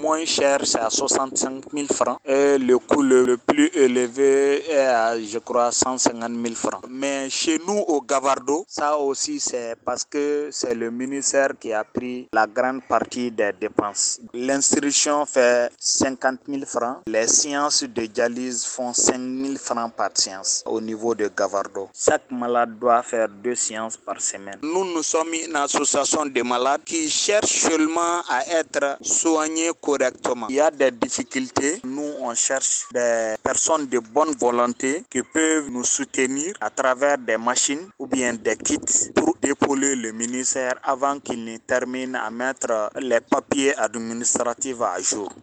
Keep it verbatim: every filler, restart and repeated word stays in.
moins cher, c'est à soixante-cinq mille francs. Et le coût le, le plus élevé est à, je crois, cent cinquante mille francs. Mais chez nous, au Gavardo, ça aussi, c'est parce que c'est le ministère qui a pris la grande partie des dépenses. L'instruction fait cinquante mille francs. Les séances de dialyse font cinq mille francs par séance au niveau de Gavardo. Chaque malade doit faire deux séances par semaine. Nous, nous sommes une association de malades qui cherche seulement à être soignés correctement. Il y a des difficultés. Nous, on cherche des personnes de bonne volonté qui peuvent nous soutenir à travers des machines ou bien des kits pour épauler le ministère avant qu'il ne termine à mettre les papiers administratifs à jour.